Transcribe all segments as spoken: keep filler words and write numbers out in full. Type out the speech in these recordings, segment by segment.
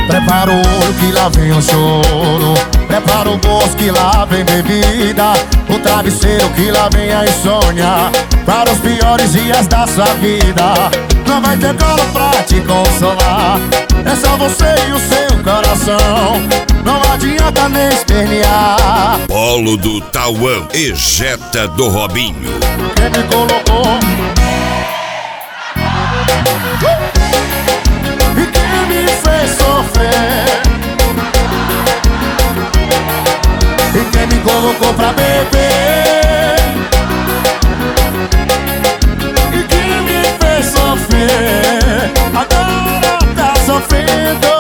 Prepara o olho que lá vem o choro, prepara o bolso que lá vem bebida, o travesseiro que lá vem a insônia, para os piores dias da sua vida. Não vai ter colo pra te consolar, é só você e o seu coração. Não adianta nem espernear. Polo do Tauã, ejeta do Robinho. Quem me colocou e quem me fez sofrer, e quem me colocou pra beber, e quem me fez sofrer, agora tá sofrendo.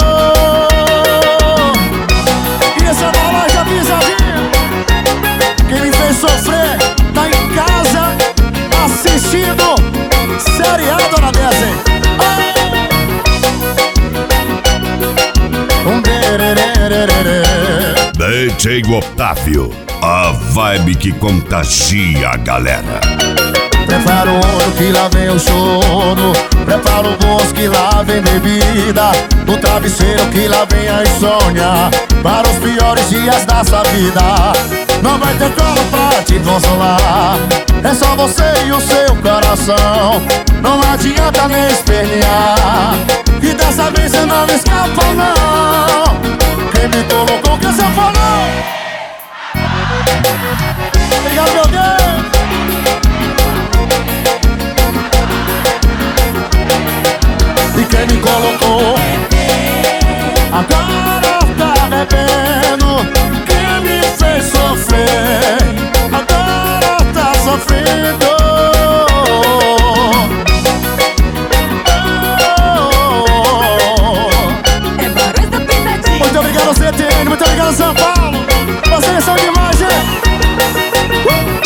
E essa bola já pisadinha, quem me fez sofrer tá em casa assistindo seriado na mesa, hein? Um dererererê. D J Otávio, a vibe que contagia a galera. Prepara o olho que lá vem o choro, prepara o bolso que lá vem bebida, o travesseiro que lá vem a insônia, para os piores dias da sua vida. Não vai ter colo pra te consolar, é só você e o seu coração. Não adianta nem espernear, e dessa vez você não escapa não. Quem me colocou que você falou? Obrigado, meu Deus. E quem me colocou agora tá bebendo, quem me fez sofrer agora tá sofrendo. Muito obrigado, C T N, muito obrigado, São Paulo. Vocês são demais, gente. Uh!